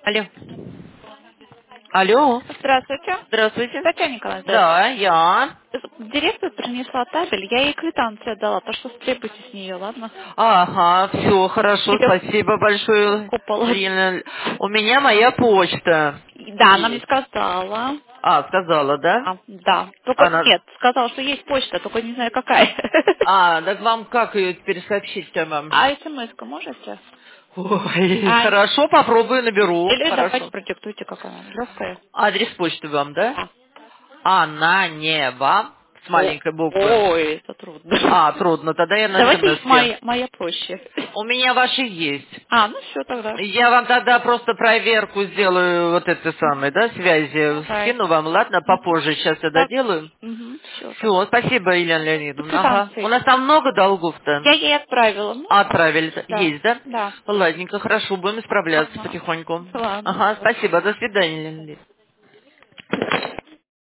Алло. Алло. Здравствуйте. Здравствуйте. Татьяна Николаевна, Да, здравствуйте. я. Директор принесла табель, я ей квитанцию отдала, так что требуйте с нее, ладно? Ага, все хорошо, Тебе спасибо большое. купола. Ирина. У меня моя почта Да, она мне есть. сказала. Сказала, да? Да. Только Она... нет, сказала, что есть почта, только не знаю какая. Так вам как ее теперь сообщить-то вам? А смс-ку можете? Ой, А, хорошо, попробую, наберу. или давайте Хорошо. продиктуйте, какая она. Легкая. Адрес почты вам, да? А. Ананева с маленькой буквы. Ой, это трудно. Трудно, тогда я на Давайте смс-ке. моя проще. У меня ваши есть. Ну все тогда. Я вам тогда просто проверку сделаю вот этой самой, да, связи. Right. Скину вам, ладно, попозже сейчас я Так. доделаю. Все тогда. Все, спасибо, Елена И Леонидовна. Ага. У квитанции. нас там много долгов-то? Я ей отправила. Ну, Отправили. да, Есть, да? да. Ладненько, хорошо, будем справляться Ага. потихоньку. Ладно. Ага, спасибо, до свидания, Елена Леонидовна.